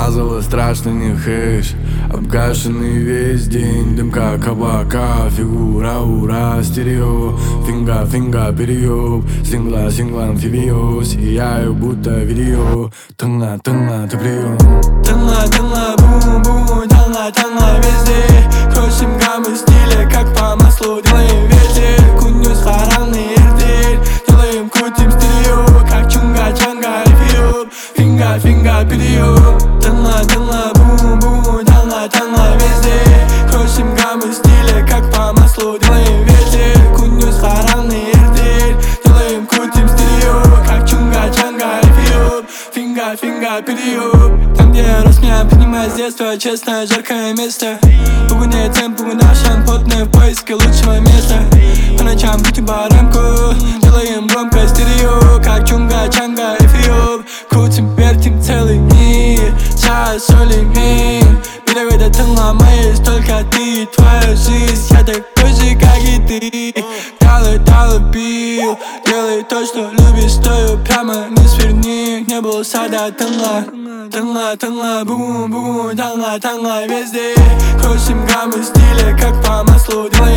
Мазало страшно не хэш, обгашенный весь день. Дым как облака, фигура, ура, стерео. Финга, финга, переёб, сингла, сингла, амфибиоз. Сияю, будто видео. Тынла, тынла, ты прием. Тынла, тынла, бум-бум, тынла, тынла везде. Крутим гаммы стиля, как по маслу, делаем ветер. Кунюс харанный эрдель, делаем, крутим стерео. Как чунга-чанга, эфиоп, финга, финга, переёб. Тынла, тынла, бум-бум, тынла, тынла везде. Крутим гаммы стиля, как по маслу, делаем ветер. Кунюс харанный эрдель, делаем, крутим стерео. Как чунга-чанга, эфиоп, финга, финга, переёб. Там, где я рос, меня принимают с детства. Честно, жаркое место. Пугунный темп, пугунашан, потный в поиске лучшего места. По ночам крутим баранку, делаем громко стерео. Как чунга-чанга, эфиоп. Крутим, вертим целый мир. Час, соли, мир. Переведа тынла моей, только ты и твоя жизнь. Я такой же, как и ты. Далы бил. Делай то, что любишь, стою прямо, не сверни. Не было сада, тынла. Тынла, тынла, бум-бум, тынла, тынла везде. Крутим гаммы стиля, как по маслу, делаем